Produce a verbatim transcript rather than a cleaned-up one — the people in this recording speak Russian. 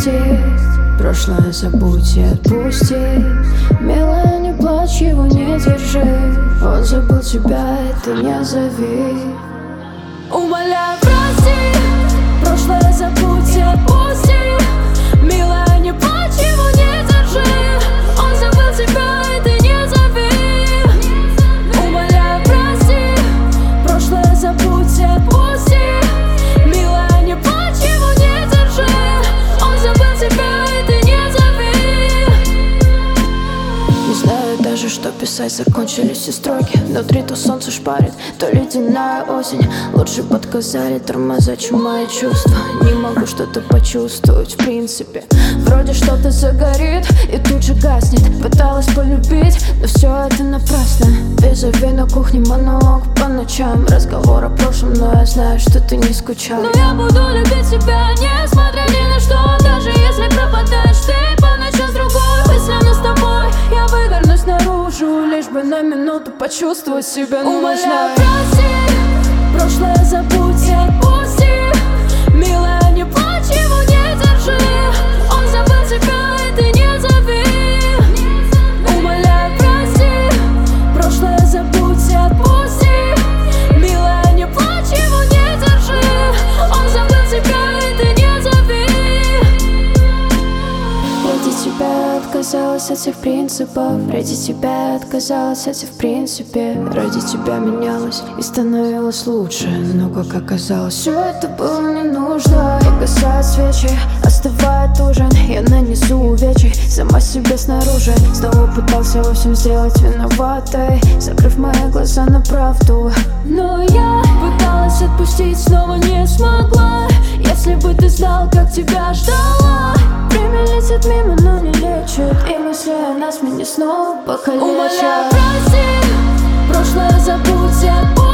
простить, прошлое забудь и отпусти. Милая, не плачь, его не держи. Он забыл тебя, это не зови. Умоляю, прости, прошлое забудь и отпусти. Милая, не плачь, его не держи. Он забыл тебя, это не зови. Умоляю, прости, прошлое забудь и отпусти. Милая, не плачь, его не держи. Он забыл тебя, это не зови. Не знаю даже, что писать, закончились все строки. Внутри то солнце шпарит, то ледяная осень. Лучше подказали тормоза, чем мои чувства. Не могу что-то почувствовать, в принципе. Вроде что-то загорит и тут же гаснет. Пыталась полюбить, но все это напрасно. Визави на кухне монолог по ночам. Разговор о прошлом, но я знаю, что ты не скучал. Но я буду любить тебя, несмотря ни на что. Даже если пропадаешь ты по ночам с другой. Мысленно с тобой я вывернусь наружу, лишь бы на минуту почувствовать себя нужной. Умоляю, прости, прошлое забудь и отпусти. Милая, не плачь, его не держи. Он забыл тебя, и ты не зови. Умоляю, прости, прошлое забудь и отпусти. Милая, не плачь, его не держи. Он забыл тебя, и ты не зови. ради тебя отказалась от всех принципов. Ради тебя отказалась от всех в принципе. Ради тебя менялась и становилась лучше. Но как оказалось, все это было не нужно. Погасают свечи, остывает ужин. Я нанесу увечий сама себе снаружи. Снова пытался во всем сделать виноватой, закрыв мои глаза на правду. Но я пыталась отпустить, снова не смогла. Если бы ты знал, как тебя ждала. Время летит мимо, но не лечит. И мысли о нас меня снова покалечат. Умоляю, прости, прошлое забудь и отпусти.